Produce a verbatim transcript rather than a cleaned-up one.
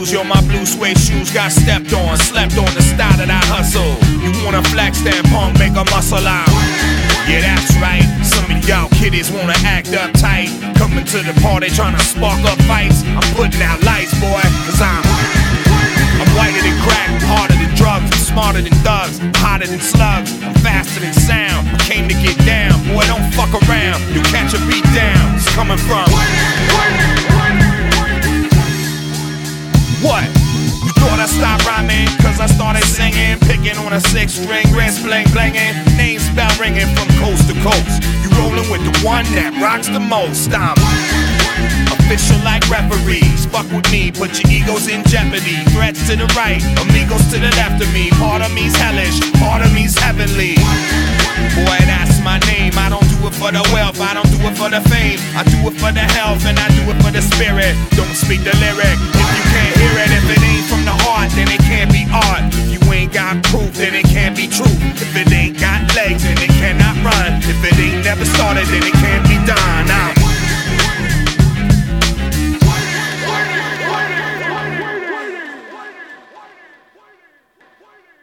shoes, yo, my blue suede shoes got stepped on, slept on the style that I hustle. You wanna flex, then punk, make a muscle out. Yeah, that's right, some of y'all kiddies wanna act uptight, coming to the party trying to spark up fights. I'm putting out lights, boy, cause I'm I'm whiter than crack, harder than drugs, I'm smarter than thugs, I'm hotter than slugs, I'm faster than sound, I came to get down, boy, don't fuck around, you catch a beat down, it's coming from what? You thought I stopped rhyming, cause I started singing, picking on a six string, wrist bling blinging, name spell ringing from coast to coast. You rolling with the one that rocks the most. I'm official like referees, fuck with me, put your egos in jeopardy. Threats to the right, amigos to the left of me. Part of me's hellish, part of me's heavenly. Boy, that's my name. I don't do it for the wealth, I don't do it for the fame. I do it for the health and I do it for the spirit. Don't speak the lyric if you can't hear it. If it ain't from the heart, then it can't be art. If you ain't got proof, then it can't be true. If it ain't got legs, then it cannot run. If it ain't never started, then it can't be done.